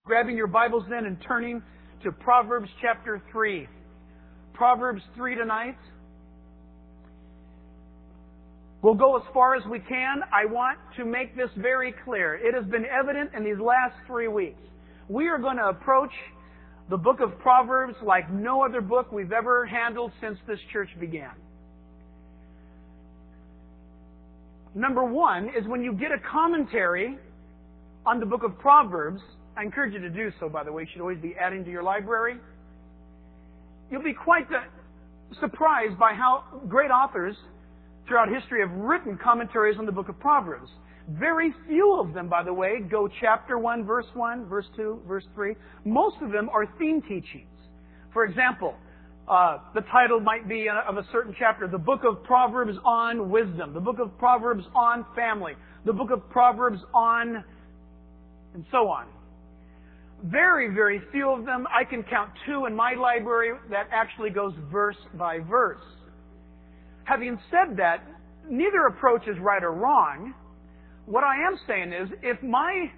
Grabbing your Bibles then and turning to Proverbs chapter 3. Proverbs 3 tonight. We'll go as far as we can. I want to make this very clear. It has been evident in these last 3 weeks. We are going to approach the book of Proverbs like no other book we've ever handled since this church began. Number one is when you get a commentary on the book of Proverbs, I encourage you to do so, by the way. You should always be adding to your library. You'll be quite surprised by how great authors throughout history have written commentaries on the book of Proverbs. Very few of them, by the way, go chapter 1, verse 1, verse 2, verse 3. Most of them are theme teachings. For example, the title might be of a certain chapter, the book of Proverbs on wisdom, the book of Proverbs on family, the book of Proverbs on, and so on. Very, very few of them. I can count 2 in my library that actually goes verse by verse. Having said that, neither approach is right or wrong. What I am saying is, if my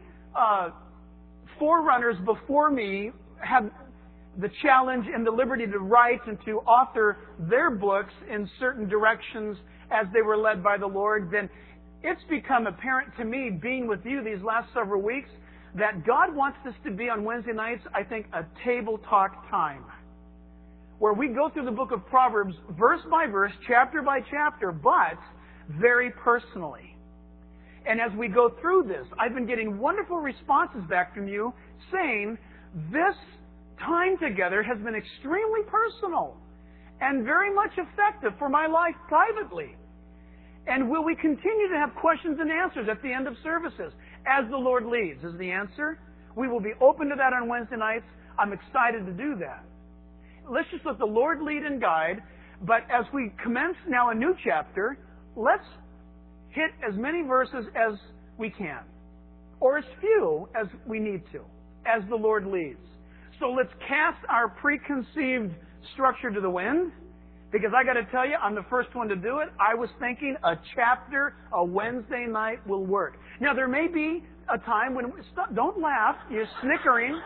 forerunners before me had the challenge and the liberty to write and to author their books in certain directions as they were led by the Lord, then it's become apparent to me, being with you these last several weeks, that God wants this to be on Wednesday nights, I think, a table talk time, where we go through the book of Proverbs verse by verse, chapter by chapter, but very personally. And as we go through this, I've been getting wonderful responses back from you saying this time together has been extremely personal and very much effective for my life privately. And will we continue to have questions and answers at the end of services? As the Lord leads is the answer. We will be open to that on Wednesday nights. I'm excited to do that. Let's just let the Lord lead and guide. But as we commence now a new chapter, let's hit as many verses as we can, or as few as we need to, as the Lord leads. So let's cast our preconceived structure to the wind, because I got to tell you, I'm the first one to do it. I was thinking a chapter a Wednesday night will work. Now, there may be a time when, don't laugh, you're snickering.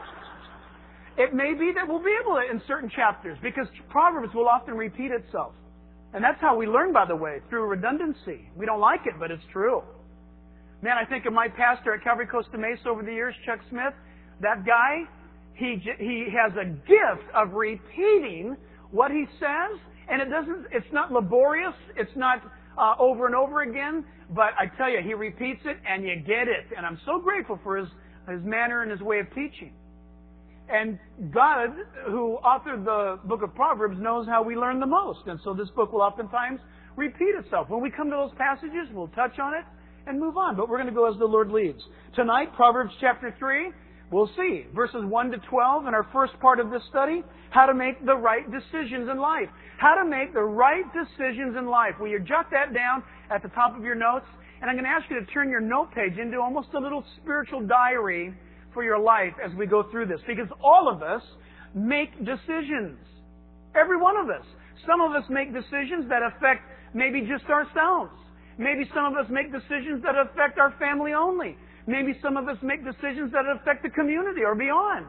It may be that we'll be able to in certain chapters, because Proverbs will often repeat itself. And that's how we learn, by the way, through redundancy. We don't like it, but it's true. Man, I think of my pastor at Calvary Costa Mesa over the years, Chuck Smith. That guy, he has a gift of repeating what he says, and it's not laborious, it's not over and over again, but I tell you, he repeats it and you get it. And I'm so grateful for his manner and his way of teaching. And God, who authored the book of Proverbs, knows how we learn the most. And so this book will oftentimes repeat itself. When we come to those passages, we'll touch on it and move on. But we're going to go as the Lord leads. Tonight, Proverbs chapter 3, we'll see verses 1 to 12 in our first part of this study, how to make the right decisions in life. How to make the right decisions in life. Will you jot that down at the top of your notes? And I'm going to ask you to turn your note page into almost a little spiritual diary for your life as we go through this. Because all of us make decisions. Every one of us. Some of us make decisions that affect maybe just ourselves. Maybe some of us make decisions that affect our family only. Maybe some of us make decisions that affect the community or beyond.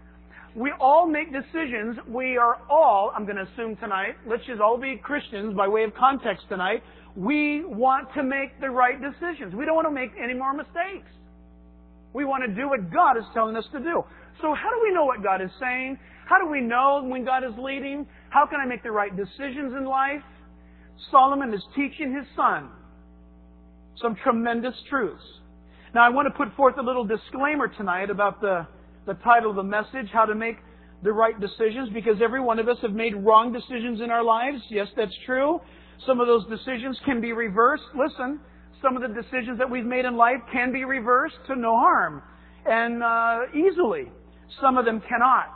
We all make decisions. We are all, I'm going to assume tonight, let's just all be Christians by way of context tonight. We want to make the right decisions. We don't want to make any more mistakes. We want to do what God is telling us to do. So how do we know what God is saying? How do we know when God is leading? How can I make the right decisions in life? Solomon is teaching his son some tremendous truths. Now, I want to put forth a little disclaimer tonight about the title of the message, How to Make the Right Decisions, because every one of us have made wrong decisions in our lives. Yes, that's true. Some of those decisions can be reversed. Listen, some of the decisions that we've made in life can be reversed to no harm, and easily. Some of them cannot.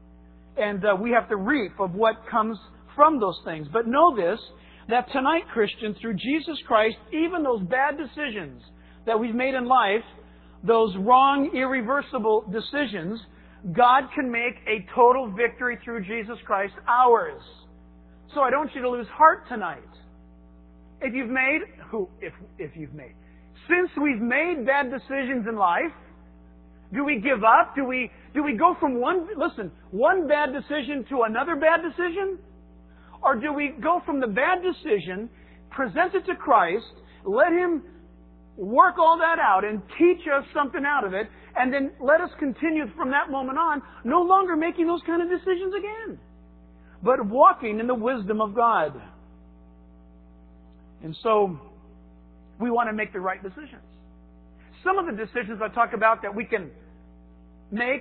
And we have to reap of what comes from those things. But know this, that tonight, Christian, through Jesus Christ, even those bad decisions that we've made in life, those wrong, irreversible decisions, God can make a total victory through Jesus Christ ours. So I don't want you to lose heart tonight. Since we've made bad decisions in life, Do we give up? Do we go from one bad decision to another bad decision? Or do we go from the bad decision, present it to Christ, let Him work all that out and teach us something out of it, and then let us continue from that moment on, no longer making those kind of decisions again, but walking in the wisdom of God. And so, we want to make the right decisions. Some of the decisions I talk about that we can make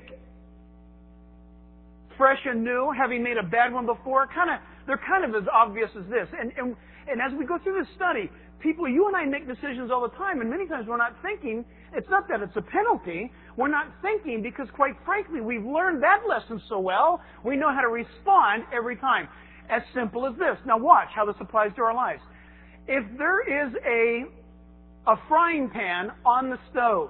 fresh and new, having made a bad one before, they're kind of as obvious as this. And as we go through this study, you and I make decisions all the time, and many times we're not thinking. It's not that it's a penalty. We're not thinking because, quite frankly, we've learned that lesson so well, we know how to respond every time. As simple as this. Now watch how this applies to our lives. If there is a frying pan on the stove,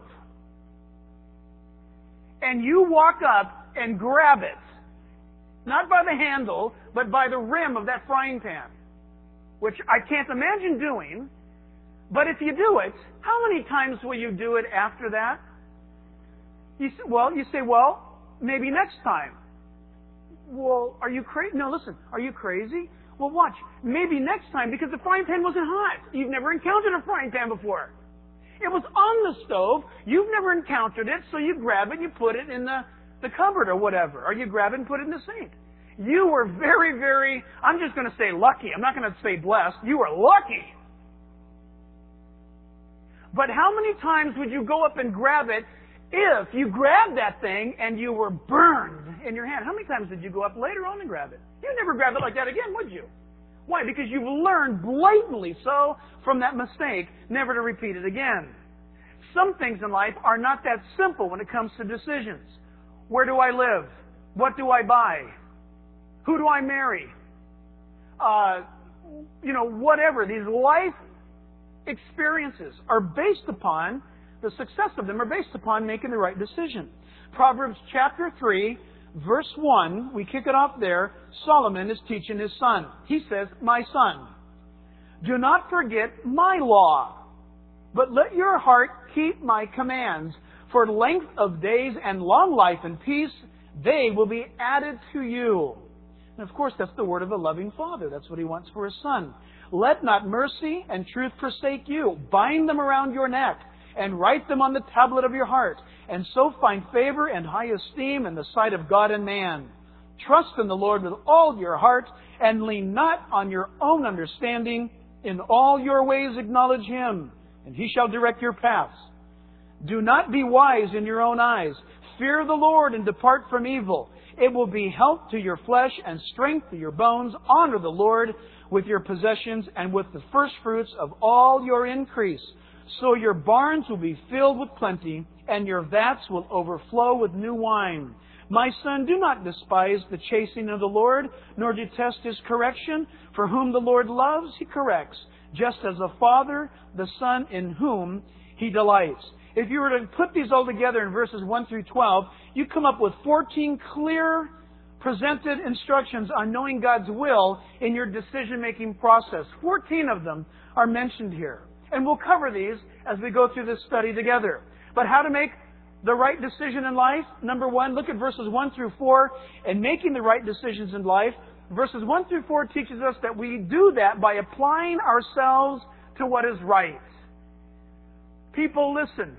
and you walk up and grab it, not by the handle, but by the rim of that frying pan, which I can't imagine doing, but if you do it, how many times will you do it after that? You say, maybe next time. Well, are you crazy? No, listen, are you crazy? Well, watch. Maybe next time, because the frying pan wasn't hot. You've never encountered a frying pan before. It was on the stove. You've never encountered it, so you grab it and you put it in the cupboard or whatever. Or you grab it and put it in the sink. You were very, very, I'm just going to say lucky. I'm not going to say blessed. You were lucky. But how many times would you go up and grab it if you grabbed that thing and you were burned in your hand? How many times did you go up later on and grab it? You'd never grab it like that again, would you? Why? Because you've learned blatantly so from that mistake never to repeat it again. Some things in life are not that simple when it comes to decisions. Where do I live? What do I buy? Who do I marry? Whatever. These life experiences are based upon, the success of them are based upon making the right decision. Proverbs chapter 3, verse 1, we kick it off there. Solomon is teaching his son. He says, "My son, do not forget my law, but let your heart keep my commands. For length of days and long life and peace, they will be added to you." And of course, that's the word of a loving father. That's what he wants for his son. "Let not mercy and truth forsake you. Bind them around your neck and write them on the tablet of your heart, and so find favor and high esteem in the sight of God and man. Trust in the Lord with all your heart and lean not on your own understanding. In all your ways acknowledge Him, and He shall direct your paths. Do not be wise in your own eyes. Fear the Lord and depart from evil. It will be health to your flesh and strength to your bones. Honor the Lord with your possessions and with the first fruits of all your increase. So your barns will be filled with plenty, and your vats will overflow with new wine. My son, do not despise the chastening of the Lord, nor detest His correction. For whom the Lord loves, He corrects, just as a father the son in whom He delights. If you were to put these all together in verses 1 through 12, you come up with 14 clear, presented instructions on knowing God's will in your decision-making process. 14 of them are mentioned here. And we'll cover these as we go through this study together. But how to make the right decision in life? Number 1, look at verses 1 through 4. And making the right decisions in life, verses 1 through 4 teaches us that we do that by applying ourselves to what is right. People, listen.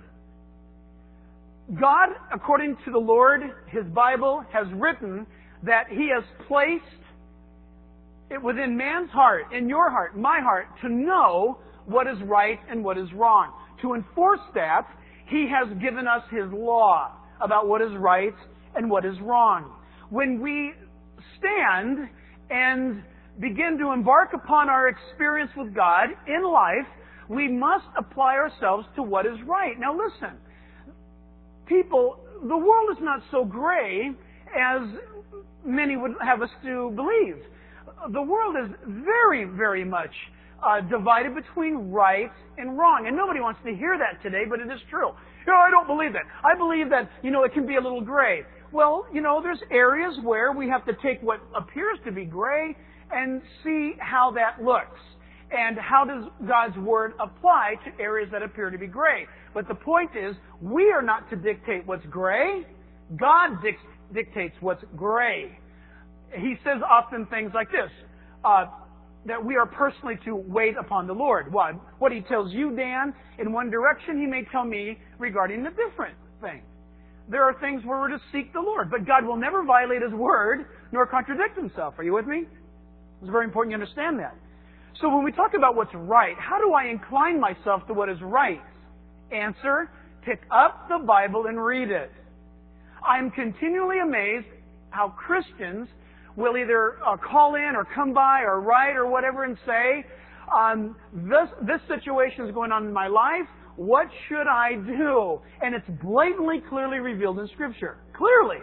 God, according to the Lord, His Bible, has written that He has placed it within man's heart, in your heart, my heart, to know what is right and what is wrong. To enforce that, He has given us His law about what is right and what is wrong. When we stand and begin to embark upon our experience with God in life, we must apply ourselves to what is right. Now listen, people, the world is not so gray as many would have us to believe. The world is very, very much divided between right and wrong. And nobody wants to hear that today, but it is true. I don't believe that. I believe that, it can be a little gray. Well, there's areas where we have to take what appears to be gray and see how that looks. And how does God's Word apply to areas that appear to be gray? But the point is, we are not to dictate what's gray. God dictates what's gray. He says often things like this, that we are personally to wait upon the Lord. What He tells you, Dan, in one direction, He may tell me regarding a different thing. There are things where we're to seek the Lord, but God will never violate His Word nor contradict Himself. Are you with me? It's very important you understand that. So when we talk about what's right, how do I incline myself to what is right? Answer, pick up the Bible and read it. I'm continually amazed how Christians will either call in or come by or write or whatever and say, this situation is going on in my life. What should I do? And it's blatantly, clearly revealed in Scripture. Clearly.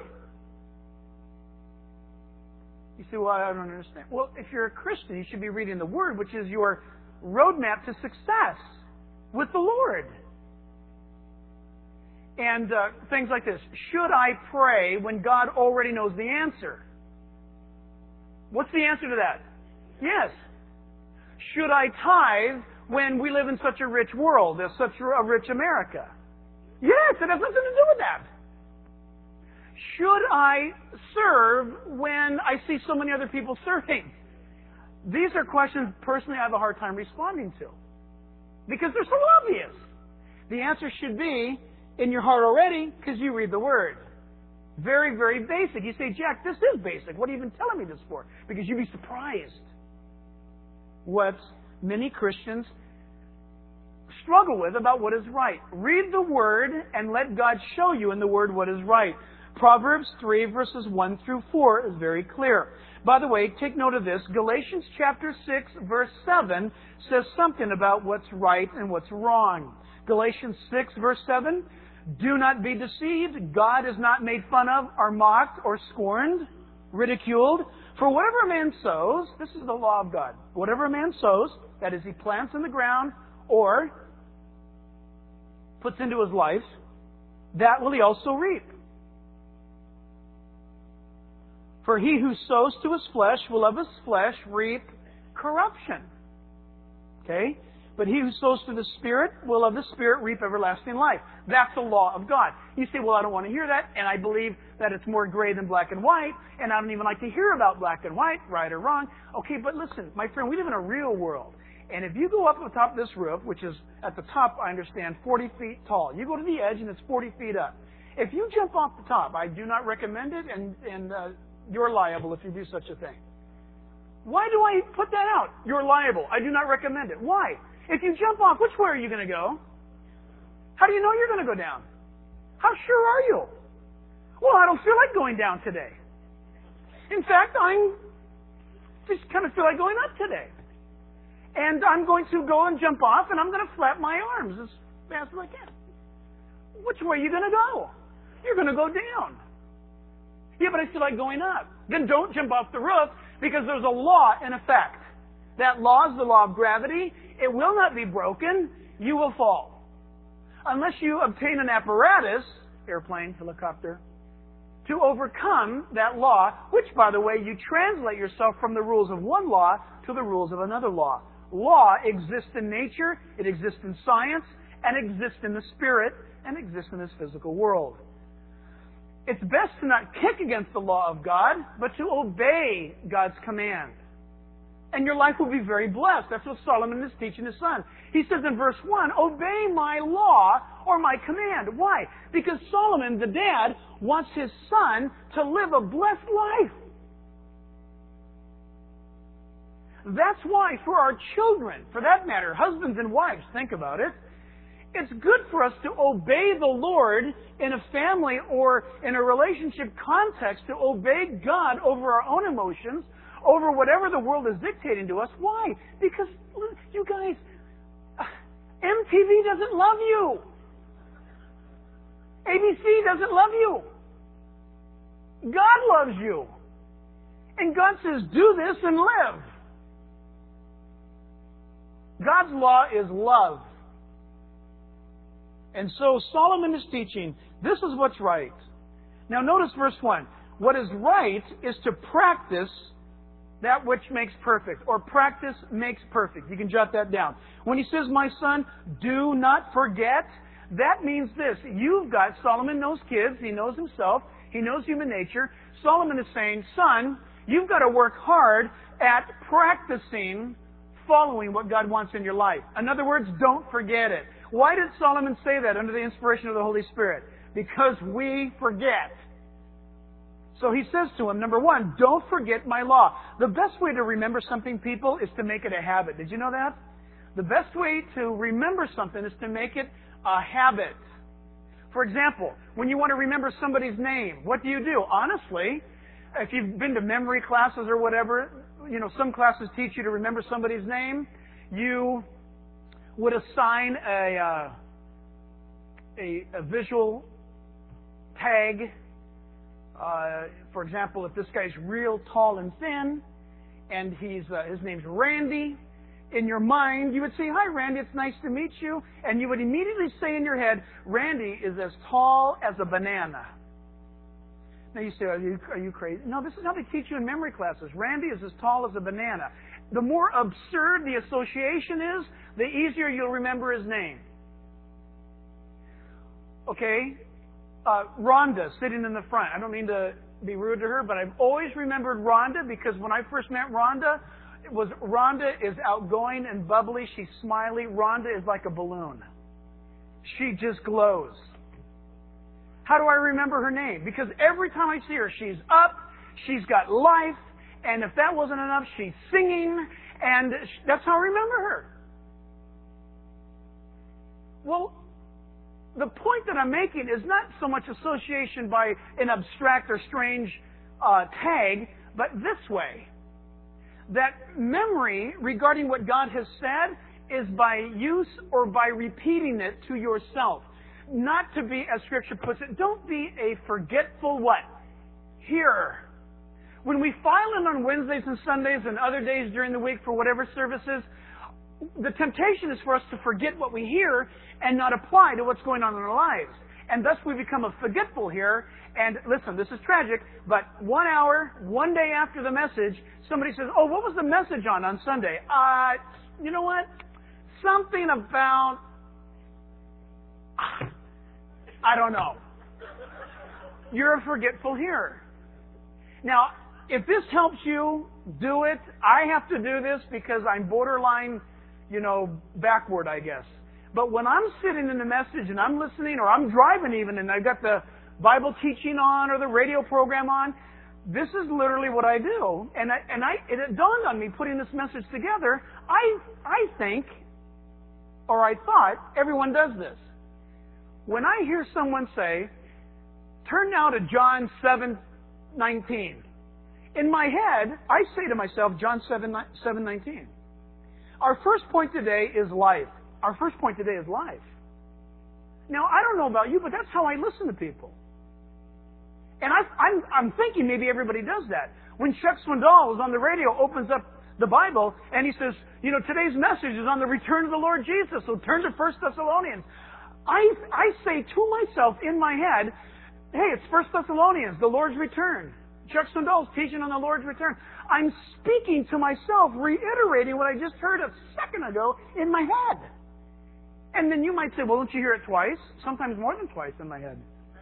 You say, well, I don't understand. Well, if you're a Christian, you should be reading the Word, which is your roadmap to success with the Lord. And things like this. Should I pray when God already knows the answer? What's the answer to that? Yes. Should I tithe when we live in such a rich world, as such a rich America? Yes, it has nothing to do with that. Should I serve when I see so many other people serving? These are questions, personally, I have a hard time responding to. Because they're so obvious. The answer should be in your heart already, because you read the Word. Very, very basic. You say, Jack, this is basic. What are you even telling me this for? Because you'd be surprised what many Christians struggle with about what is right. Read the Word and let God show you in the Word what is right. Proverbs 3 verses 1 through 4 is very clear. By the way, take note of this. Galatians chapter 6 verse 7 says something about what's right and what's wrong. Galatians 6 verse 7, do not be deceived. God is not made fun of or mocked or scorned, ridiculed. For whatever a man sows, this is the law of God. Whatever a man sows, that is, he plants in the ground or puts into his life, that will he also reap. For he who sows to his flesh will of his flesh reap corruption. Okay? But he who sows to the Spirit will of the Spirit reap everlasting life. That's the law of God. You say, well, I don't want to hear that, and I believe that it's more gray than black and white, and I don't even like to hear about black and white, right or wrong. Okay, but listen, my friend, we live in a real world. And if you go up to the top of this roof, which is at the top, I understand, 40 feet tall, you go to the edge and it's 40 feet up. If you jump off the top, I do not recommend it, and you're liable if you do such a thing. Why do I put that out? You're liable. I do not recommend it. Why? If you jump off, which way are you going to go? How do you know you're going to go down? How sure are you? Well, I don't feel like going down today. In fact, I'm just kind of feel like going up today. And I'm going to go and jump off, and I'm going to flap my arms as fast as I can. Which way are you going to go? You're going to go down. Yeah, but I feel like going up. Then don't jump off the roof, because there's a law in effect. That law is the law of gravity. It will not be broken. You will fall. Unless you obtain an apparatus, airplane, helicopter, to overcome that law, which, by the way, you translate yourself from the rules of one law to the rules of another law. Law exists in nature, it exists in science, and exists in the spirit, and exists in this physical world. It's best to not kick against the law of God, but to obey God's command. And your life will be very blessed. That's what Solomon is teaching his son. He says in verse 1, obey my law or my command. Why? Because Solomon, the dad, wants his son to live a blessed life. That's why for our children, for that matter, husbands and wives, think about it, it's good for us to obey the Lord in a family or in a relationship context, to obey God over our own emotions, over whatever the world is dictating to us. Why? Because, you guys, MTV doesn't love you. ABC doesn't love you. God loves you. And God says, do this and live. God's law is love. And so Solomon is teaching, this is what's right. Now notice verse 1. What is right is to practice that which makes perfect, or practice makes perfect. You can jot that down. When he says, my son, do not forget, that means this. You've got, Solomon knows kids, he knows himself, he knows human nature. Solomon is saying, son, you've got to work hard at practicing following what God wants in your life. In other words, don't forget it. Why did Solomon say that under the inspiration of the Holy Spirit? Because we forget. So he says to him, number one, don't forget my law. The best way to remember something, people, is to make it a habit. Did you know that? The best way to remember something is to make it a habit. For example, when you want to remember somebody's name, what do? Honestly, if you've been to memory classes or whatever, some classes teach you to remember somebody's name. You would assign a visual tag. For example, if this guy's real tall and thin, and his name's Randy, in your mind you would say, "Hi, Randy, it's nice to meet you," and you would immediately say in your head, "Randy is as tall as a banana." Now you say, "Are you crazy?" No, this is how they teach you in memory classes. Randy is as tall as a banana. The more absurd the association is, the easier you'll remember his name. Okay? Rhonda sitting in the front. I don't mean to be rude to her, but I've always remembered Rhonda because when I first met Rhonda, Rhonda is outgoing and bubbly. She's smiley. Rhonda is like a balloon. She just glows. How do I remember her name? Because every time I see her, she's up, she's got life, and if that wasn't enough, she's singing, and that's how I remember her. Well, the point that I'm making is not so much association by an abstract or strange tag, but this way. That memory regarding what God has said is by use or by repeating it to yourself. Not to be, as Scripture puts it, don't be a forgetful what? Hearer. When we file in on Wednesdays and Sundays and other days during the week for whatever services, the temptation is for us to forget what we hear and not apply to what's going on in our lives. And thus we become a forgetful hearer. And listen, this is tragic, but 1 hour, one day after the message, somebody says, "Oh, what was the message on Sunday?" You know what? Something about, I don't know. You're a forgetful hearer. Now, if this helps you, do it. I have to do this because I'm borderline, backward, I guess. But when I'm sitting in the message and I'm listening, or I'm driving even, and I've got the Bible teaching on or the radio program on, this is literally what I do. And it dawned on me putting this message together. I think, or I thought, everyone does this. When I hear someone say, "Turn now to John 7:19," in my head, I say to myself, John 7:19. Our first point today is life. Our first point today is life. Now, I don't know about you, but that's how I listen to people. And I'm thinking maybe everybody does that. When Chuck Swindoll is on the radio, opens up the Bible, and he says, today's message is on the return of the Lord Jesus, so turn to 1 Thessalonians. I say to myself in my head, hey, it's 1 Thessalonians, the Lord's return. Chuck Swindoll's teaching on the Lord's return. I'm speaking to myself, reiterating what I just heard a second ago in my head. And then you might say, well, don't you hear it twice? Sometimes more than twice in my head.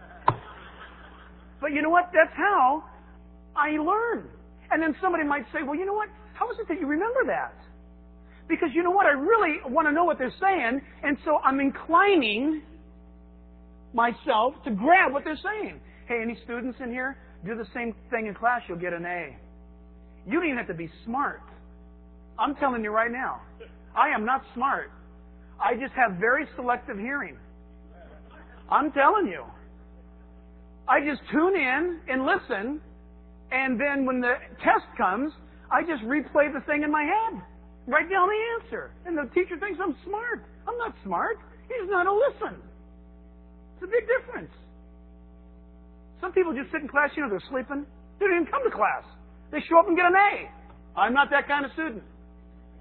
But you know what? That's how I learn. And then somebody might say, well, you know what? How is it that you remember that? Because you know what? I really want to know what they're saying, and so I'm inclining myself to grab what they're saying. Hey, any students in here? Do the same thing in class, you'll get an A. You don't even have to be smart. I'm telling you right now. I am not smart. I just have very selective hearing. I'm telling you. I just tune in and listen, and then when the test comes, I just replay the thing in my head. Write down the answer. And the teacher thinks I'm smart. I'm not smart. He just know how to listen. It's a big difference. Some people just sit in class, they're sleeping. They don't even come to class. They show up and get an A. I'm not that kind of student.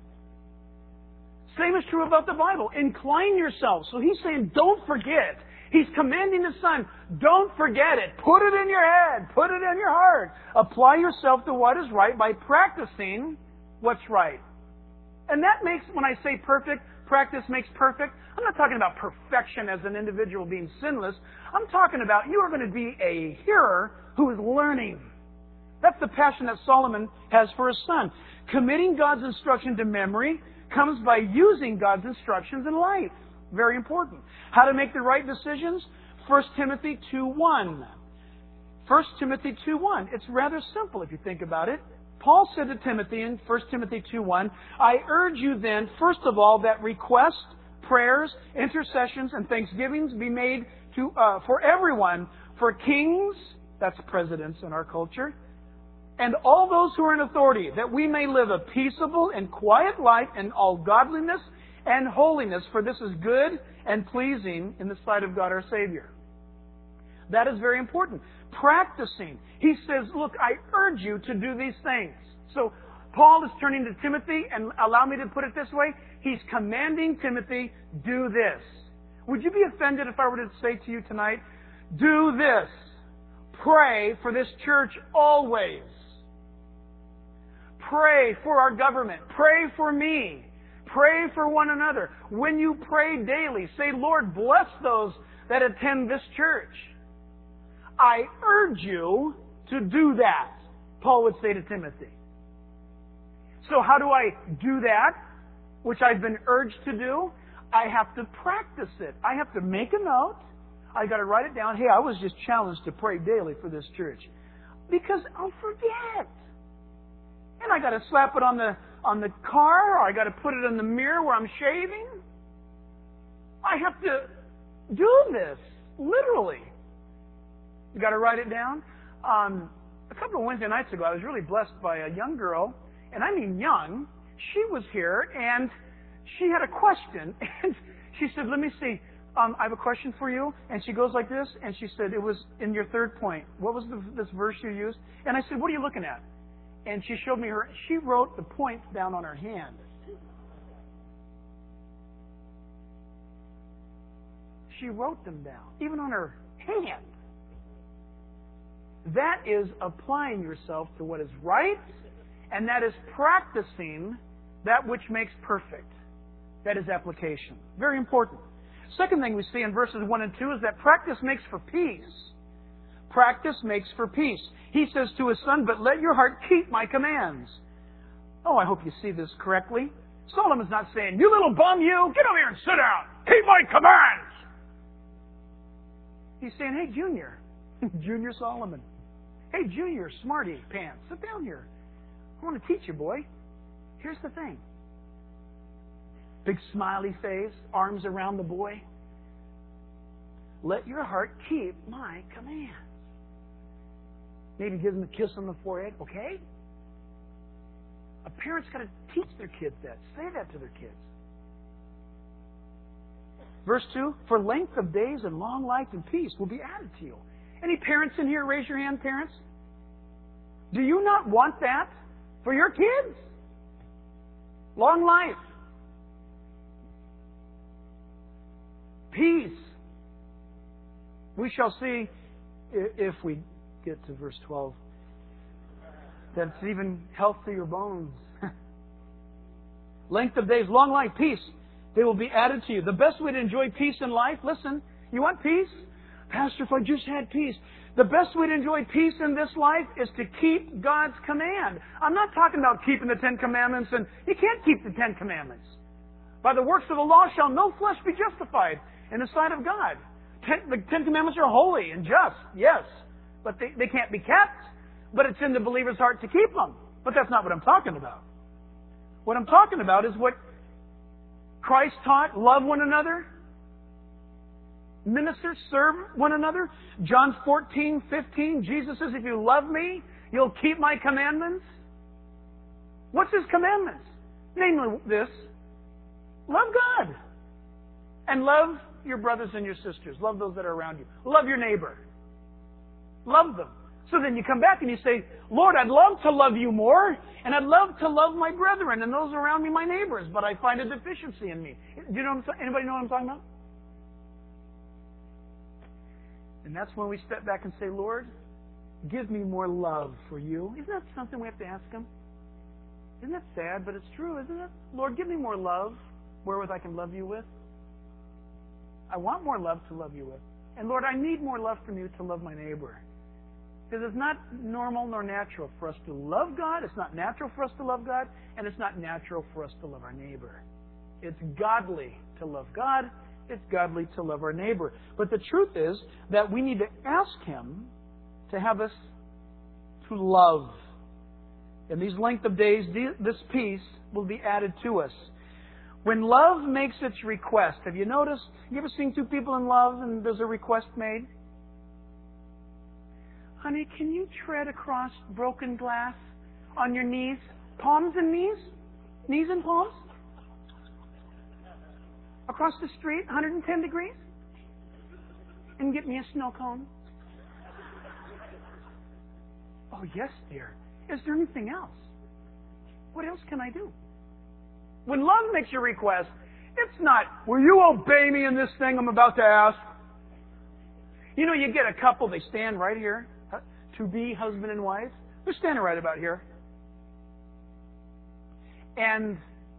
Same is true about the Bible. Incline yourself. So he's saying, don't forget. He's commanding His Son, don't forget it. Put it in your head. Put it in your heart. Apply yourself to what is right by practicing what's right. And that makes, when I say perfect, practice makes perfect, I'm not talking about perfection as an individual being sinless. I'm talking about you are going to be a hearer who is learning. That's the passion that Solomon has for his son. Committing God's instruction to memory comes by using God's instructions in life. Very important. How to make the right decisions? 1 Timothy 2:1. 1 Timothy 2:1. It's rather simple if you think about it. Paul said to Timothy in 1 Timothy 2:1, I urge you then, first of all, that requests, prayers, intercessions, and thanksgivings be made for everyone, for kings, that's presidents in our culture, and all those who are in authority, that we may live a peaceable and quiet life in all godliness and holiness, for this is good and pleasing in the sight of God our Savior. That is very important. Practicing. He says, look, I urge you to do these things. So Paul is turning to Timothy, and allow me to put it this way. He's commanding Timothy, do this. Would you be offended if I were to say to you tonight, do this. Pray for this church always. Pray for our government. Pray for me. Pray for one another. When you pray daily, say, Lord, bless those that attend this church. I urge you to do that, Paul would say to Timothy. So how do I do that, which I've been urged to do? I have to practice it. I have to make a note. I got to write it down. Hey, I was just challenged to pray daily for this church. Because I'll forget. And I got to slap it on the car, or I got to put it in the mirror where I'm shaving. I have to do this, literally. You got to write it down. A couple of Wednesday nights ago, I was really blessed by a young girl, and I mean young. She was here, and she had a question, and she said, let me see, I have a question for you. And she goes like this, and she said, it was in your third point. What was this verse you used? And I said, what are you looking at? And she showed me she wrote the points down on her hand. She wrote them down, even on her hand. That is applying yourself to what is right, and that is practicing that which makes perfect. That is application. Very important. Second thing we see in verses 1 and 2 is that practice makes for peace. Practice makes for peace. He says to his son, but let your heart keep my commands. Oh, I hope you see this correctly. Solomon's not saying, you little bum, you, get over here and sit down. Keep my commands. He's saying, hey, Junior. Junior Solomon. Hey, Junior Smarty Pants, sit down here. I want to teach you, boy. Here's the thing. Big smiley face, arms around the boy. Let your heart keep my commands. Maybe give them a kiss on the forehead, okay? A parent's got to teach their kids that. Say that to their kids. Verse 2, for length of days and long life and peace will be added to you. Any parents in here? Raise your hand, parents. Do you not want that for your kids? Long life. Peace. We shall see, if we get to verse 12, that it's even health to your bones. Length of days, long life, peace. They will be added to you. The best way to enjoy peace in life, listen, you want peace? Pastor, if I just had peace. The best way to enjoy peace in this life is to keep God's command. I'm not talking about keeping the Ten Commandments, and you can't keep the Ten Commandments. By the works of the law shall no flesh be justified in the sight of God. The Ten Commandments are holy and just, yes, but they can't be kept. But it's in the believer's heart to keep them. But that's not what I'm talking about. What I'm talking about is what Christ taught: love one another, minister, serve one another. John 14:15, Jesus says, if you love me, you'll keep my commandments. What's His commandments? Namely this: love God and love your brothers and your sisters. Love those that are around you. Love your neighbor. Love them. So then you come back and you say, Lord, I'd love to love you more, and I'd love to love my brethren and those around me, my neighbors, but I find a deficiency in me. Do you know anybody know what I'm talking about? And that's when we step back and say, Lord, give me more love for you. Isn't that something we have to ask Him? Isn't that sad? But it's true, isn't it? Lord, give me more love wherewith I can love you with. I want more love to love you with. And Lord, I need more love from you to love my neighbor. Because it's not normal nor natural for us to love God. It's not natural for us to love God. And it's not natural for us to love our neighbor. It's godly to love God. It's godly to love our neighbor. But the truth is that we need to ask Him to have us to love. In these length of days, this peace will be added to us. When love makes its request, have you noticed? You ever seen two people in love and there's a request made? Honey, can you tread across broken glass on your knees? Palms and knees? Knees and palms? Across the street, 110 degrees? And get me a snow cone? Oh, yes, dear. Is there anything else? What else can I do? When love makes your request, it's not, will you obey me in this thing I'm about to ask? You know, you get a couple, they stand right here, to be husband and wife. They're standing right about here. And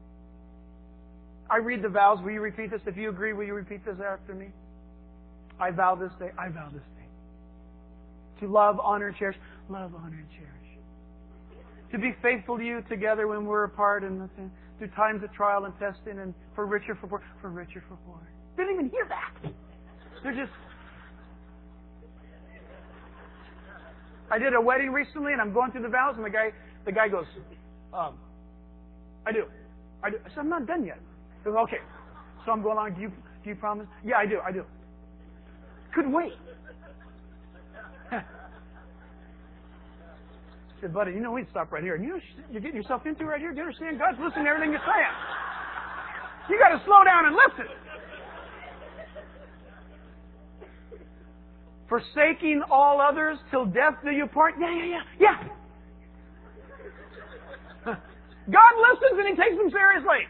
I read the vows. Will you repeat this? If you agree, will you repeat this after me? I vow this day. I vow this day. To love, honor, and cherish. Love, honor, and cherish. To be faithful to you together when we're apart and through times of trial and testing and for richer, for poor. For richer, for poor. They didn't even hear that. They're just... I did a wedding recently and I'm going through the vows and the guy goes, I do. I said, I'm not done yet. He goes, okay. So I'm going on. Do you promise? Yeah, I do. Couldn't wait. I said, buddy, we need to stop right here. And you know what you're getting yourself into right here? Do you understand? God's listening to everything you're saying. You got to slow down and listen. Forsaking all others till death do you part. Yeah. God listens and He takes them seriously.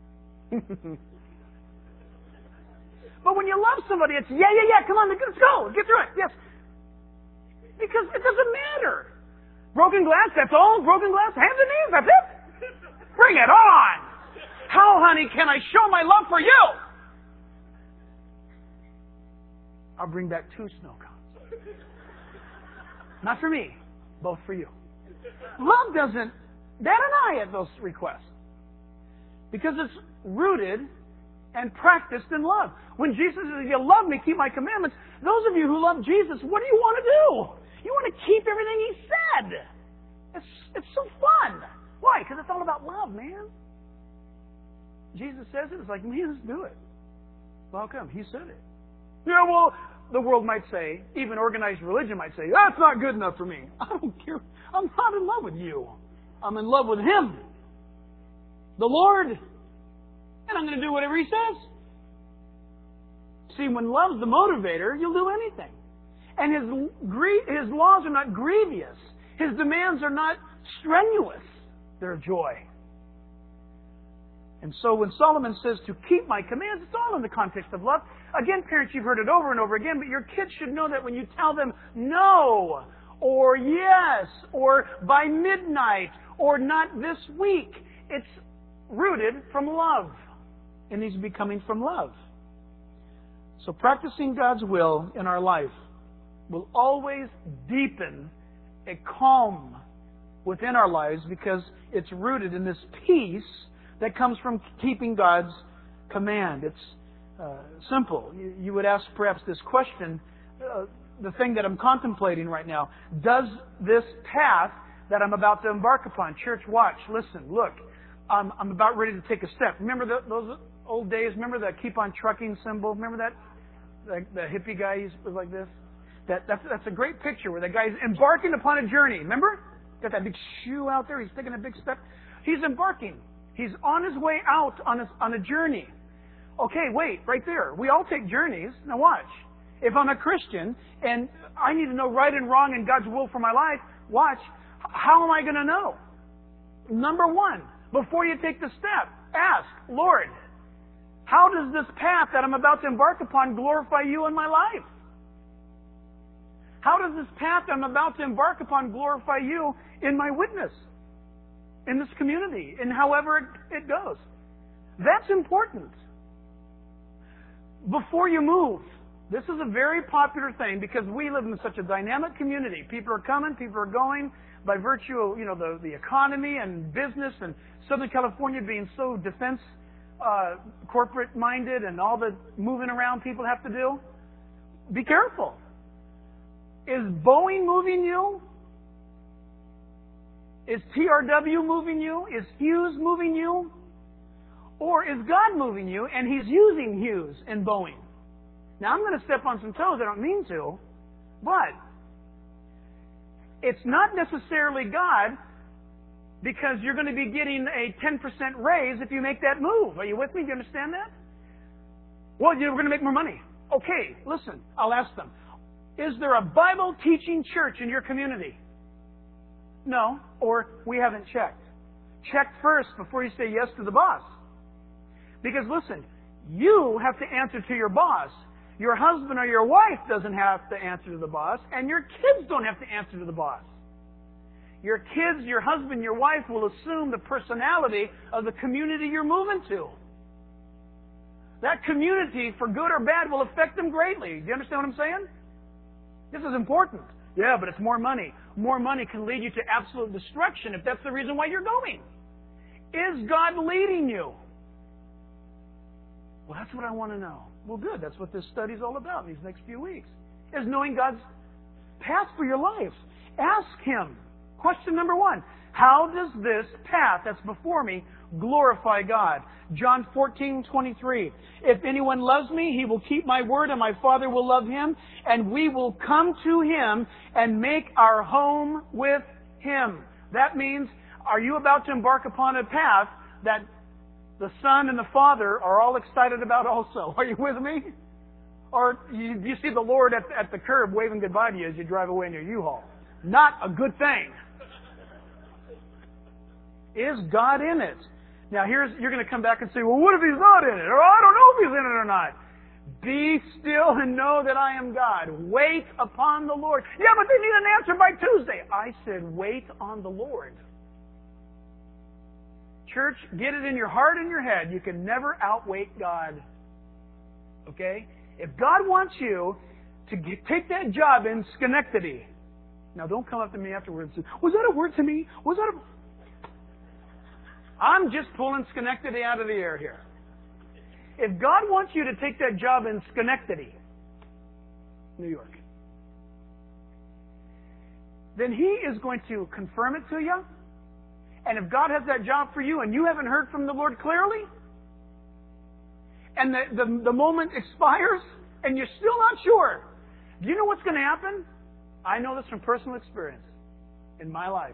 But when you love somebody, it's yeah. Come on, let's go. Get through it. Yes. Because it doesn't matter. Broken glass, that's all. Broken glass, hands and knees, that's it. Bring it on. How, honey, can I show my love for you? I'll bring back 2 snow cones. Not for me, both for you. Love doesn't bat an eye at those requests. Because it's rooted and practiced in love. When Jesus says, if you love me, keep my commandments, those of you who love Jesus, what do you want to do? You want to keep everything He said. It's so fun. Why? Because it's all about love, man. Jesus says it. It's like, man, let's do it. Well, how come? He said it. Yeah, well, the world might say, even organized religion might say, that's not good enough for me. I don't care. I'm not in love with you. I'm in love with Him, the Lord. And I'm going to do whatever He says. See, when love's the motivator, you'll do anything. And His laws are not grievous. His demands are not strenuous. They're joy. And so when Solomon says to keep my commands, it's all in the context of love. Again, parents, you've heard it over and over again, but your kids should know that when you tell them no, or yes, or by midnight, or not this week, it's rooted from love. It needs to be coming from love. So practicing God's will in our life will always deepen a calm within our lives because it's rooted in this peace that comes from keeping God's command. It's simple. You would ask perhaps this question, the thing that I'm contemplating right now, does this path that I'm about to embark upon, church, watch, listen, look, I'm about ready to take a step. Remember those old days? Remember the keep on trucking symbol? Remember that? The hippie guy was like this? That's a great picture where the guy's embarking upon a journey. Remember? Got that big shoe out there. He's taking a big step. He's embarking. He's on his way out on a journey. Okay, wait, right there. We all take journeys. Now watch. If I'm a Christian and I need to know right and wrong and God's will for my life, watch. How am I going to know? Number one, before you take the step, ask, Lord, how does this path that I'm about to embark upon glorify you in my life? How does this path I'm about to embark upon glorify you in my witness, in this community, in however it goes? That's important. Before you move, this is a very popular thing because we live in such a dynamic community. People are coming, people are going by virtue of, the economy and business and Southern California being so defense corporate minded and all the moving around people have to do. Be careful. Is Boeing moving you? Is TRW moving you? Is Hughes moving you? Or is God moving you and He's using Hughes and Boeing? Now I'm going to step on some toes, I don't mean to, but it's not necessarily God because you're going to be getting a 10% raise if you make that move. Are you with me? Do you understand that? Well, you're going to make more money. Okay, listen, I'll ask them. Is there a Bible teaching church in your community? No, or we haven't checked. Check first before you say yes to the boss. Because listen, you have to answer to your boss. Your husband or your wife doesn't have to answer to the boss, and your kids don't have to answer to the boss. Your kids, your husband, your wife will assume the personality of the community you're moving to. That community, for good or bad, will affect them greatly. Do you understand what I'm saying? This is important. Yeah, but it's more money. More money can lead you to absolute destruction if that's the reason why you're going. Is God leading you? Well, that's what I want to know. Well, good. That's what this study's all about in these next few weeks, is knowing God's path for your life. Ask Him. Question number 1. How does this path that's before me glorify God? John 14:23. If anyone loves me, he will keep my word, and my Father will love him, and we will come to him and make our home with him. That means, are you about to embark upon a path that the Son and the Father are all excited about also? Are you with me? Or you see the Lord at the curb waving goodbye to you as you drive away in your U-Haul? Not a good thing. Is God in it? Now you're going to come back and say, well, what if He's not in it? Or I don't know if He's in it or not. Be still and know that I am God. Wait upon the Lord. Yeah, but they need an answer by Tuesday. I said, wait on the Lord. Church, get it in your heart and your head. You can never outwait God. Okay? If God wants you to take that job in Schenectady, now don't come up to me afterwards and say, was that a word to me? Was that a... I'm just pulling Schenectady out of the air here. If God wants you to take that job in Schenectady, New York, then He is going to confirm it to you. And if God has that job for you and you haven't heard from the Lord clearly, and the moment expires and you're still not sure, do you know what's going to happen? I know this from personal experience in my life.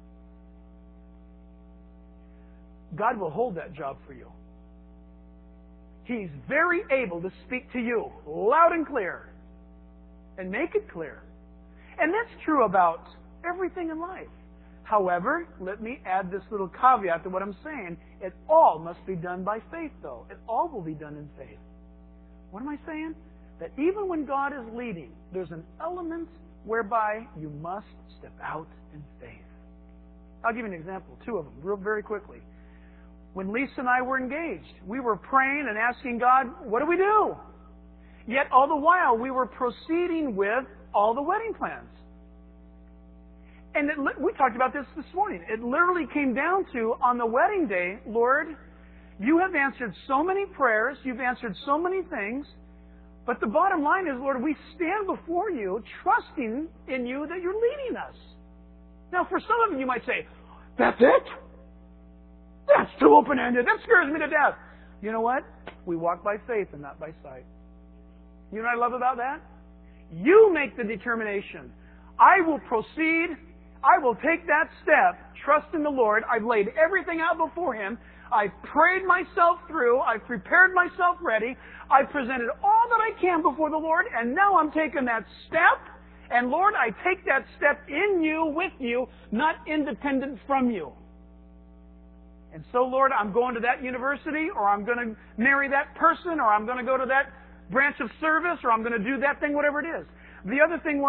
God will hold that job for you. He's very able to speak to you loud and clear and make it clear. And that's true about everything in life. However, let me add this little caveat to what I'm saying. It all must be done by faith, though. It all will be done in faith. What am I saying? That even when God is leading, there's an element whereby you must step out in faith. I'll give you an example, 2 of them, very quickly. When Lisa and I were engaged, we were praying and asking God, what do we do? Yet all the while, we were proceeding with all the wedding plans. And we talked about this morning. It literally came down to, on the wedding day, Lord, you have answered so many prayers, you've answered so many things, but the bottom line is, Lord, we stand before you, trusting in you that you're leading us. Now, for some of you might say, that's it? That's too open-ended. That scares me to death. You know what? We walk by faith and not by sight. You know what I love about that? You make the determination. I will proceed. I will take that step, trust in the Lord. I've laid everything out before Him. I've prayed myself through. I've prepared myself ready. I've presented all that I can before the Lord, and now I'm taking that step. And Lord, I take that step in you, with you, not independent from you. And so, Lord, I'm going to that university, or I'm going to marry that person, or I'm going to go to that branch of service, or I'm going to do that thing, whatever it is. The other thing was,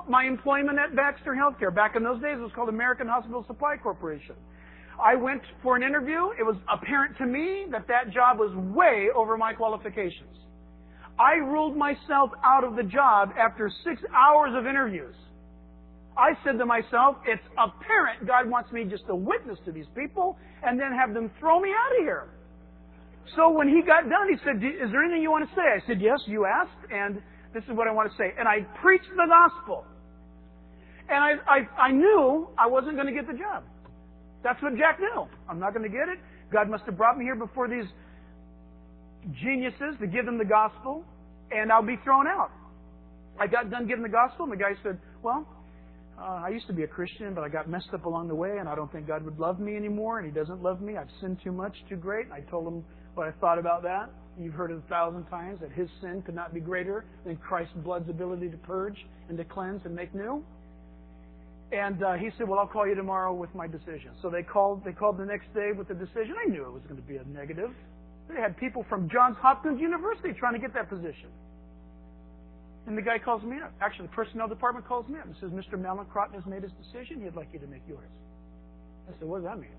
my employment at Baxter Healthcare. Back in those days, it was called American Hospital Supply Corporation. I went for an interview. It was apparent to me that that job was way over my qualifications. I ruled myself out of the job after 6 hours of interviews. I said to myself, it's apparent God wants me just to witness to these people and then have them throw me out of here. So when he got done, he said, is there anything you want to say? I said, yes, you asked, and this is what I want to say. And I preached the gospel. And I knew I wasn't going to get the job. That's what Jack knew. I'm not going to get it. God must have brought me here before these geniuses to give them the gospel, and I'll be thrown out. I got done giving the gospel, and the guy said, well, I used to be a Christian, but I got messed up along the way, and I don't think God would love me anymore, and He doesn't love me. I've sinned too much, too great. And I told him what I thought about that. You've heard it 1,000 times, that his sin could not be greater than Christ's blood's ability to purge and to cleanse and make new. And he said, well, I'll call you tomorrow with my decision. So they called the next day with the decision. I knew it was going to be a negative. They had people from Johns Hopkins University trying to get that position. And the guy calls me up. Actually, the personnel department calls me up and says, Mr. Mallinckrodt has made his decision. He'd like you to make yours. I said, what does that mean?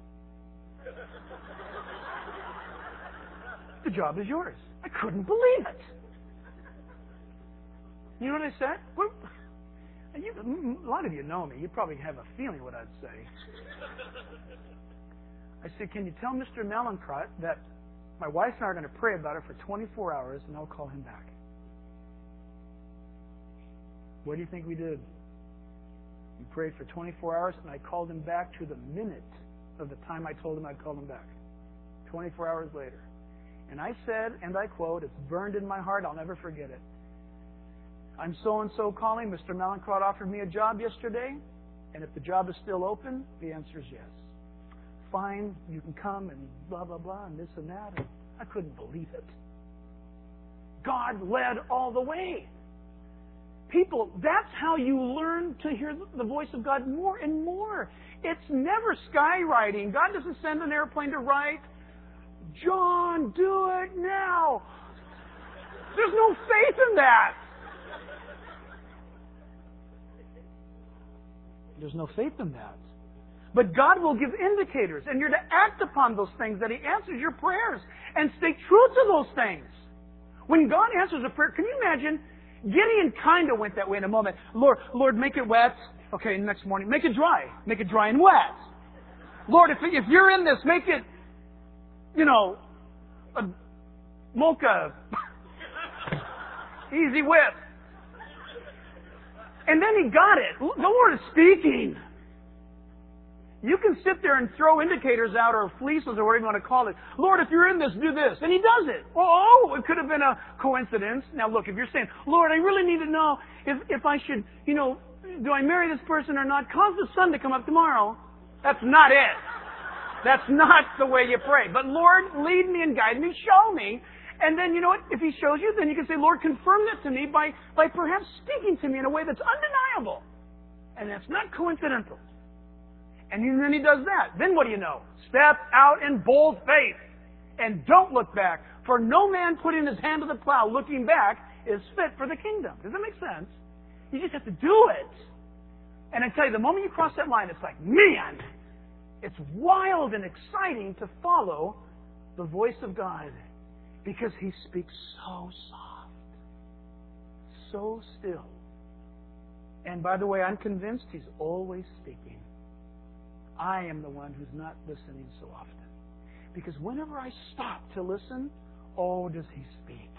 The job is yours. I couldn't believe it. You know what I said? Well, a lot of you know me. You probably have a feeling what I'd say. I said, can you tell Mr. Mallinckrodt that my wife and I are going to pray about it for 24 hours and I'll call him back. What do you think we did? We prayed for 24 hours and I called him back to the minute of the time I told him I'd call him back. 24 hours later. And I said, and I quote, it's burned in my heart, I'll never forget it. I'm so-and-so calling. Mr. Mallinckrodt offered me a job yesterday, and if the job is still open, the answer is yes. Fine, you can come and blah, blah, blah, and this and that. And I couldn't believe it. God led all the way. People, that's how you learn to hear the voice of God more and more. It's never skywriting. God doesn't send an airplane to write, John, do it now. There's no faith in that. There's no faith in that. But God will give indicators, and you're to act upon those things that He answers your prayers and stay true to those things. When God answers a prayer, can you imagine? Gideon kind of went that way in a moment. Lord, make it wet. Okay, next morning, make it dry. Make it dry and wet. Lord, if you're in this, make it, a mocha. Easy whip. And then he got it. The Lord is speaking. You can sit there and throw indicators out or fleeces or whatever you want to call it. Lord, if you're in this, do this. And He does it. Oh, it could have been a coincidence. Now look, if you're saying, Lord, I really need to know if I should, do I marry this person or not? Cause the sun to come up tomorrow. That's not it. That's not the way you pray. But Lord, lead me and guide me, show me. And then, you know what? If He shows you, then you can say, Lord, confirm that to me by perhaps speaking to me in a way that's undeniable. And that's not coincidental. And then He does that. Then what do you know? Step out in bold faith. And don't look back. For no man putting his hand to the plow looking back is fit for the kingdom. Does that make sense? You just have to do it. And I tell you, the moment you cross that line, it's like, man, it's wild and exciting to follow the voice of God. Because He speaks so soft, so still. And by the way, I'm convinced He's always speaking. I am the one who's not listening so often. Because whenever I stop to listen, oh, does He speak.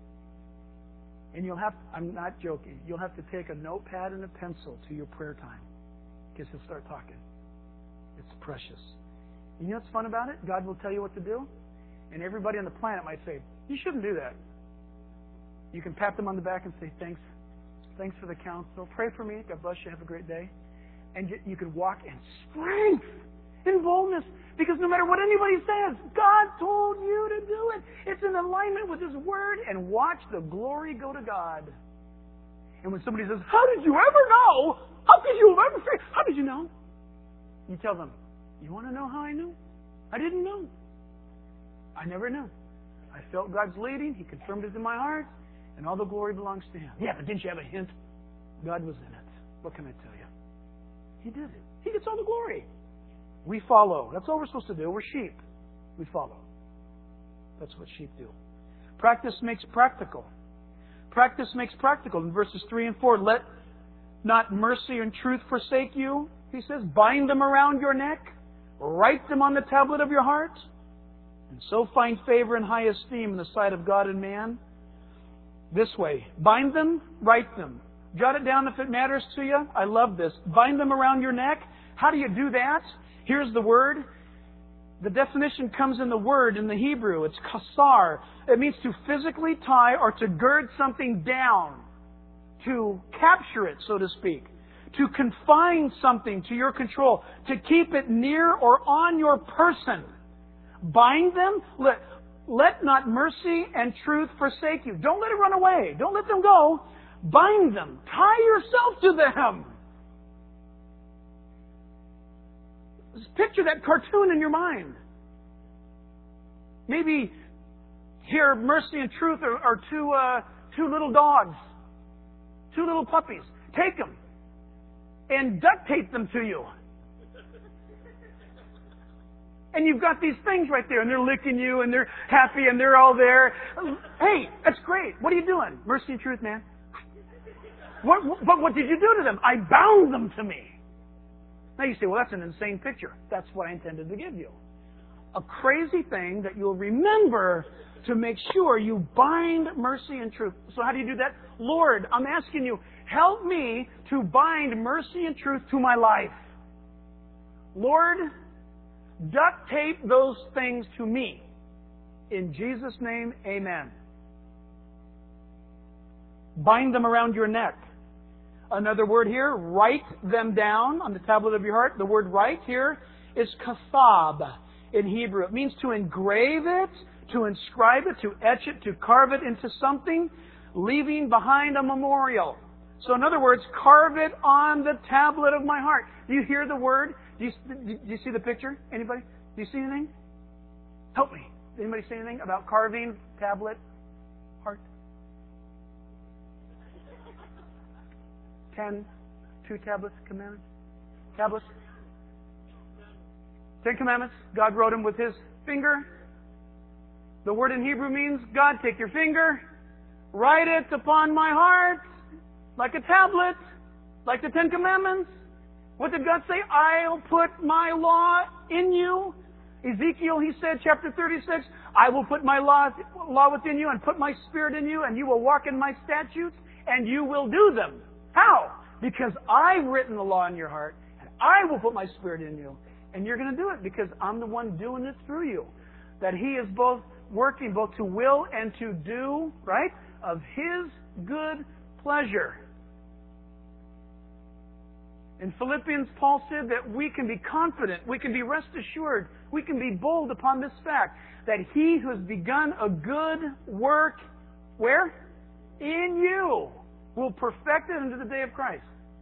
And I'm not joking, you'll have to take a notepad and a pencil to your prayer time. Because He'll start talking. It's precious. You know what's fun about it? God will tell you what to do. And everybody on the planet might say, you shouldn't do that. You can pat them on the back and say, thanks for the counsel. Pray for me. God bless you. Have a great day. And you can walk in strength, in boldness. Because no matter what anybody says, God told you to do it. It's in alignment with His Word. And watch the glory go to God. And when somebody says, how did you ever know? How could you have ever say? How did you know? You tell them, you want to know how I knew? I didn't know. I never knew. I felt God's leading. He confirmed it in my heart. And all the glory belongs to Him. Yeah, but didn't you have a hint? God was in it. What can I tell you? He did it. He gets all the glory. We follow. That's all we're supposed to do. We're sheep. We follow. That's what sheep do. Practice makes practical. Practice makes practical. In verses 3 and 4, let not mercy and truth forsake you, he says. Bind them around your neck. Write them on the tablet of your heart. And so find favor and high esteem in the sight of God and man. This way. Bind them, write them. Jot it down if it matters to you. I love this. Bind them around your neck. How do you do that? Here's the word. The definition comes in the word in the Hebrew. It's kasar. It means to physically tie or to gird something down. To capture it, so to speak. To confine something to your control. To keep it near or on your person. Bind them. Let not mercy and truth forsake you. Don't let it run away. Don't let them go. Bind them. Tie yourself to them. Just picture that cartoon in your mind. Maybe here, mercy and truth are two little dogs. Two little puppies. Take them and duct tape them to you. And you've got these things right there, and they're licking you, and they're happy, and they're all there. Hey, that's great. What are you doing? Mercy and truth, man. What did you do to them? I bound them to me. Now you say, well, that's an insane picture. That's what I intended to give you. A crazy thing that you'll remember to make sure you bind mercy and truth. So how do you do that? Lord, I'm asking you, help me to bind mercy and truth to my life. Lord, duct tape those things to me. In Jesus' name, amen. Bind them around your neck. Another word here, write them down on the tablet of your heart. The word write here is kathab in Hebrew. It means to engrave it, to inscribe it, to etch it, to carve it into something, leaving behind a memorial. So in other words, carve it on the tablet of my heart. Do you hear the word? Do you see the picture? Anybody? Do you see anything? Help me. Anybody see anything about carving, tablet, heart? 2 tablets, commandments? Tablets? 10 commandments. God wrote them with His finger. The word in Hebrew means, God, take your finger, write it upon my heart, like a tablet, like the 10 commandments. What did God say? I'll put my law in you. Ezekiel, he said, chapter 36, I will put my law within you and put my spirit in you, and you will walk in my statutes, and you will do them. How? Because I've written the law in your heart, and I will put my spirit in you. And you're going to do it because I'm the one doing it through you. That He is both working both to will and to do, right, of His good pleasure. In Philippians, Paul said that we can be confident, we can be rest assured, we can be bold upon this fact, that He who has begun a good work, where? In you, will perfect it unto the day of Christ.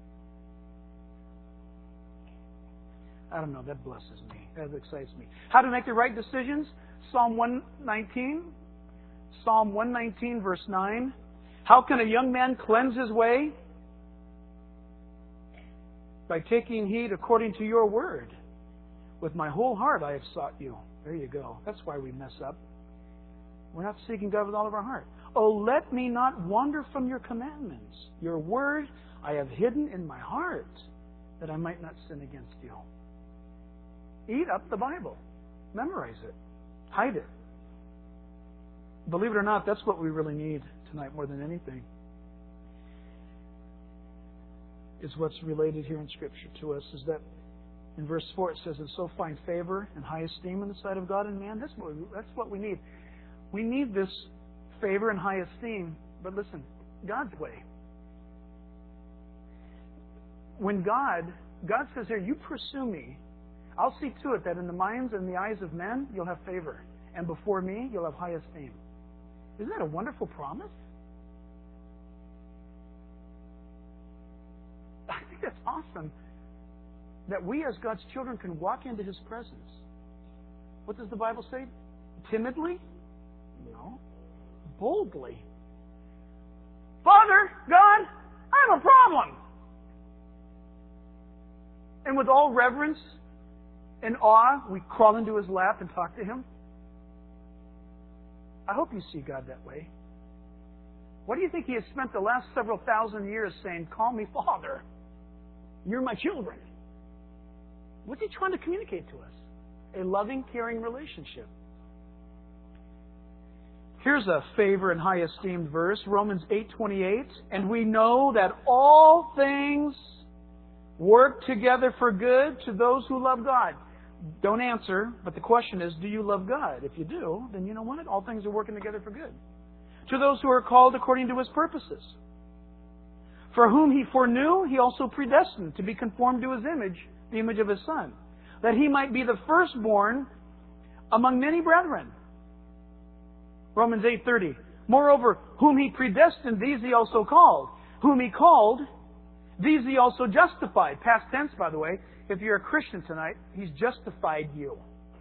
I don't know, that blesses me. That excites me. How to make the right decisions? Psalm 119. Psalm 119, verse 9. How can a young man cleanse his way? By taking heed according to your word. With my whole heart I have sought you. There you go. That's why we mess up. We're not seeking God with all of our heart. Oh, let me not wander from your commandments. Your word I have hidden in my heart, that I might not sin against you. Eat up the Bible. Memorize it. Hide it. Believe it or not, that's what we really need tonight more than anything. Is what's related here in Scripture to us, is that in verse 4 it says, and so find favor and high esteem in the sight of God and man. That's what we need. We need this favor and high esteem, but listen, God's way. When God says here, you pursue me, I'll see to it that in the minds and the eyes of men, you'll have favor. And before me, you'll have high esteem. Isn't that a wonderful promise? I think that's awesome. That we as God's children can walk into His presence. What does the Bible say? Timidly? No. Boldly. Father, God, I have a problem. And with all reverence and awe, we crawl into His lap and talk to Him? I hope you see God that way. What do you think He has spent the last several thousand years saying, call me Father? You're my children. What's He trying to communicate to us? A loving, caring relationship. Here's a favor and high esteemed verse, Romans 8:28. And we know that all things work together for good to those who love God. Don't answer, but the question is, do you love God? If you do, then you know what? All things are working together for good. To those who are called according to His purposes. For whom He foreknew, He also predestined to be conformed to His image, the image of His Son, that He might be the firstborn among many brethren. Romans 8:30. Moreover, whom He predestined, these He also called. Whom He called, these He also justified. Past tense, by the way. If you're a Christian tonight, He's justified you.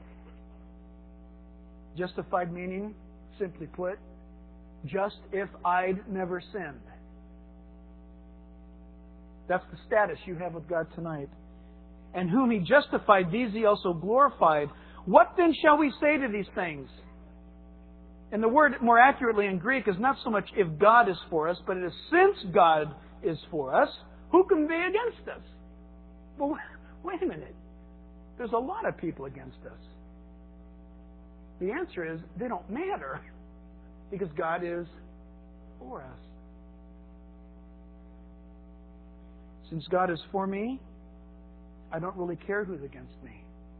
Justified meaning, simply put, just if I'd never sinned. That's the status you have with God tonight. And whom He justified, these He also glorified. What then shall we say to these things? And the word more accurately in Greek is not so much if God is for us, but it is since God is for us, who can be against us? Well, wait a minute. There's a lot of people against us. The answer is they don't matter because God is for us. Since God is for me, I don't really care who's against me.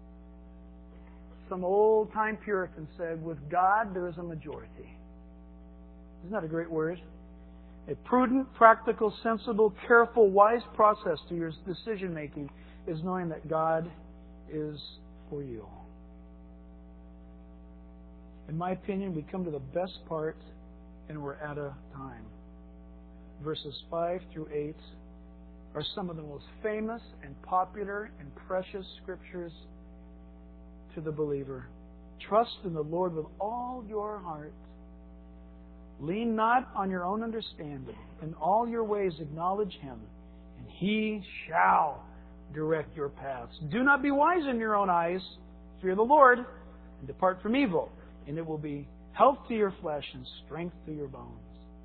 Some old-time Puritan said, with God there is a majority. Isn't that a great word? A prudent, practical, sensible, careful, wise process to your decision-making is knowing that God is for you. In my opinion, we come to the best part, and we're out of time. Verses 5 through 8 are some of the most famous and popular and precious scriptures to the believer. Trust in the Lord with all your heart. Lean not on your own understanding. In all your ways acknowledge Him, and He shall direct your paths. Do not be wise in your own eyes. Fear the Lord, and depart from evil, and it will be health to your flesh and strength to your bones.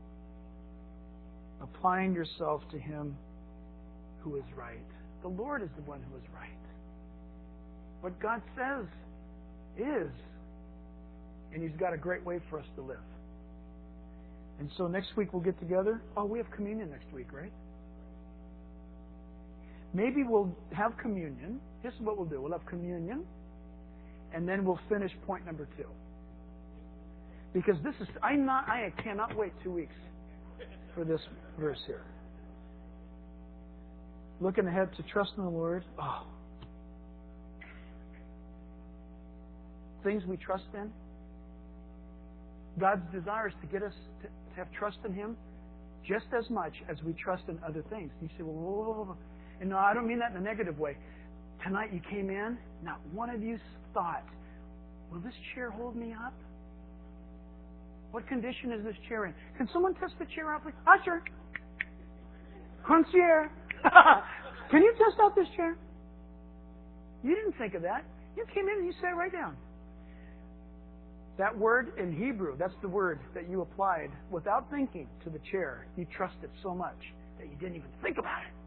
Applying yourself to Him who is right. The Lord is the one who is right. What God says is. And He's got a great way for us to live. And so next week we'll get together. Oh, we have communion next week, right? Maybe we'll have communion. This is what we'll do. We'll have communion. And then we'll finish point number 2. Because this is, I cannot wait 2 weeks for this verse here. Looking ahead to trust in the Lord. Oh. Things we trust in. God's desire is to get us to have trust in Him just as much as we trust in other things. You say, well, whoa, whoa, whoa. And no, I don't mean that in a negative way. Tonight you came in, not one of you thought, will this chair hold me up? What condition is this chair in? Can someone test the chair out, please? Usher! Concierge! Can you test out this chair? You didn't think of that. You came in and you sat right down. That word in Hebrew, that's the word that you applied without thinking to the chair. You trust it so much that you didn't even think about it.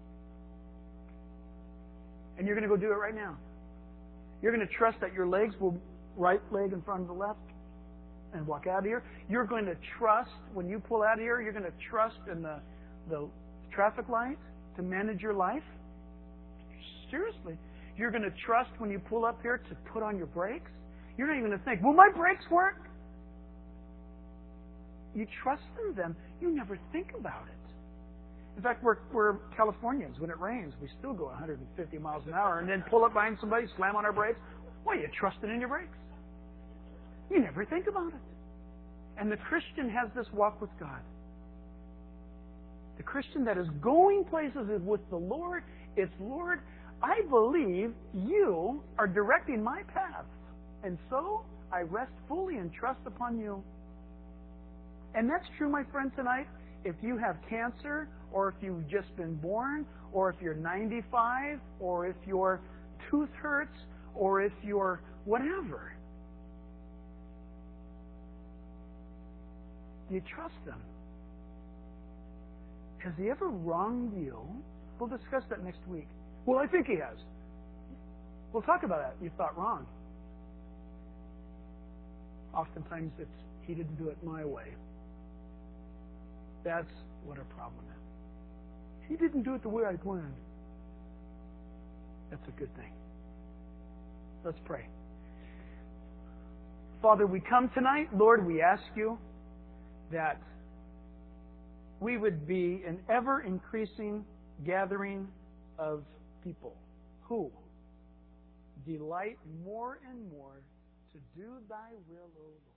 And you're going to go do it right now. You're going to trust that your legs will right leg in front of the left and walk out of here. You're going to trust when you pull out of here, you're going to trust in the traffic light to manage your life. Seriously. You're going to trust when you pull up here to put on your brakes. You're not even going to think, will my brakes work? You trust in them. You never think about it. In fact, we're Californians. When it rains, we still go 150 miles an hour and then pull up behind somebody, slam on our brakes. Why, you trusted in your brakes. You never think about it. And the Christian has this walk with God. The Christian that is going places with the Lord, it's, Lord, I believe you are directing my path. And so I rest fully and trust upon you. And that's true, my friend, tonight. If you have cancer or if you've just been born, or if you're 95, or if your tooth hurts, or if you're whatever. Do you trust Him? Has He ever wronged you? We'll discuss that next week. Well, I think He has. We'll talk about that. You thought wrong. Oftentimes it's, He didn't do it my way. That's what our problem is. He didn't do it the way I planned. That's a good thing. Let's pray. Father, we come tonight. Lord, we ask You that we would be an ever-increasing gathering of people who delight more and more to do Thy will, O Lord.